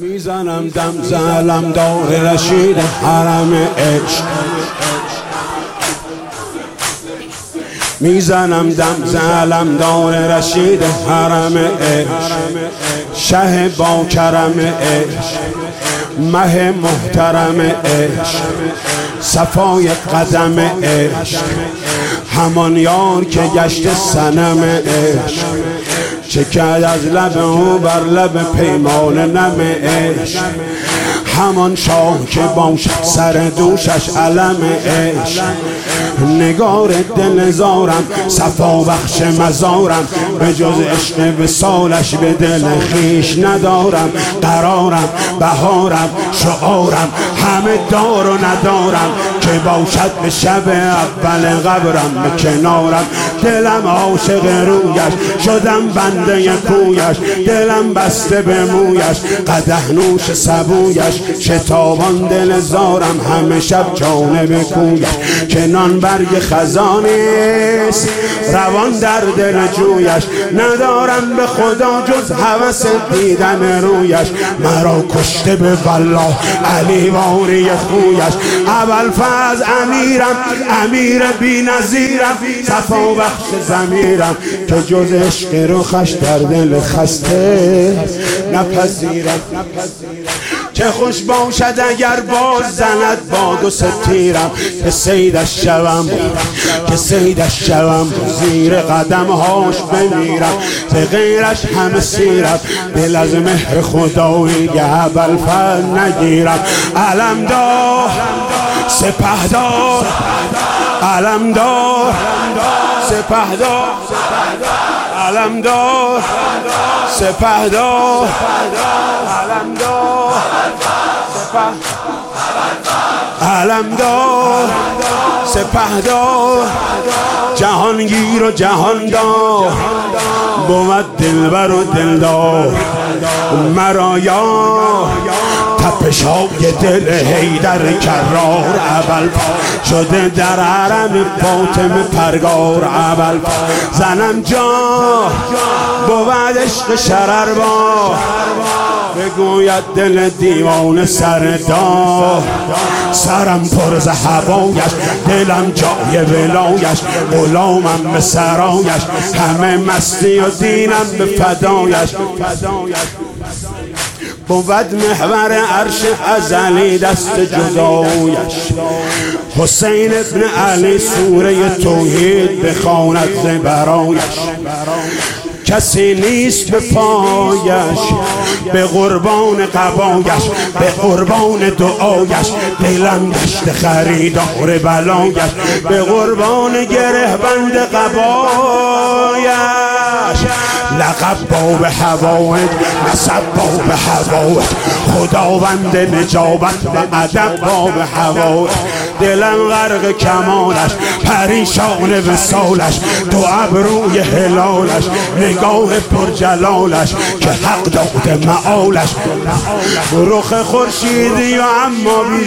میزنم دم زلم دار رشید حرم عشق، میزنم دم زلم دار رشید حرم عشق، شه با کرم عشق، مه محترم عشق، صفای قدم عشق، همان یار که گشت صنم عشق، چکد از لب او بر لب پیمان نم عشق، همان شاه که باشد سر دوشش علم عشق، نگار دل زارم صفا بخش مزارم، به جز عشق وصالش به دل خویش ندارم، قرارم بهارم شعارم همه دار و ندارم، که باشد به شب اول قبرم به کنارم، دلم عاشق رویش شدم بنده کویش، دلم بسته به مویش قدح نوش سبویش، شتابان دل زارم همه شب جانب کویش، که نان برگ خزانیست روان در دل جویش، ندارم به خدا جز هوس دیدن رویش، مرا کشته به والله علی واری خویش، ابوالفضل امیرم امیر بی نظیرم، صفا بخش ضمیرم که جز عشق رخش در دل خسته نپذیرم، چه خوش باشد اگر باز زند باد و ستیرم، که صیدش شوم که صیدش شوم زیر قدم هاش بمیرم، به غیرش همه سیرم دل از مهر خدایی ابوالفضل نگیرم، علمدار سپهدار علمدار سپهدار علمدار سپهدار علمدار علمدار سپهدار، جهانگیر و جهاندار بود دلبر و دلدار، مرا یار تپشای دل حیدر کرار، ابوالفضل شده در حرم فاطمه پرگار، ابوالفضل زنم جا بود عشق شرربار، بگوید دل دیوانه سردار، سرم پر ز هوایش دلم جای ولایش، غلامم به سرایش همه مستی و دینم به فدایش، بود محور عرش ازلی دست جدایش، حسین ابن علی سوره توحید بخواند ز برایش، کسی نیست به پایش به قربان قبایش، به قربان دعایش دلم گشت خریدار بلایش، به قربان گره بند قبایش، لقب باب حوائج نسب باب حوائج، خداوند نجابت و ادب باب حوائج، دلم غرق کمالش پریشان وصالش، دو ابروی هلالش نگاه پرجلالش، که حق داده معالش، رخ خورشیدی و اما بی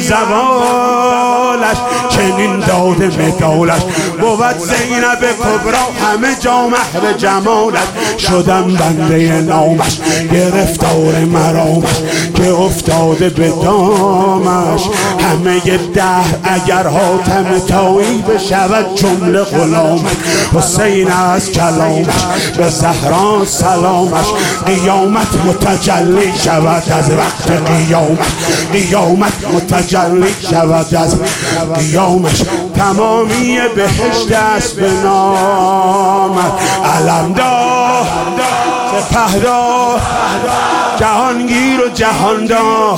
زوالش، چنین داده مدالش، بود زینب کبرا همه جا محو جمالش، شدم بنده نامش گرفتار مرامش، که افتاده به دامش همه دهر اگر حاتم طایی بشود جمله غلامش، حسین از کلامش به زهرا سلامش، قیامت متجلی شود از وقت قیامش، قیامت متجلی شود از قیامش، تمامی بهشت است به نامش، علمدار سپهدار جهانگیر و جهاندار،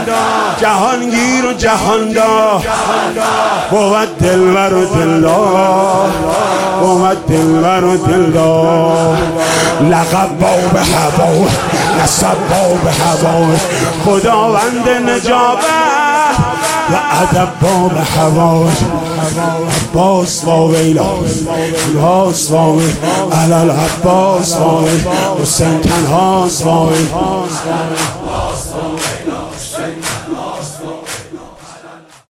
جهانگیر و جهاندار، بود دلبر و دلدار، بود دلبر و دلدار، لقب باب هوا نسب باب هوا، خداوند نجابت و ادب باب حوائج، عباس و ویلا عباس و ویلا علال عباس و ویلا حسین تنهاست و ویلا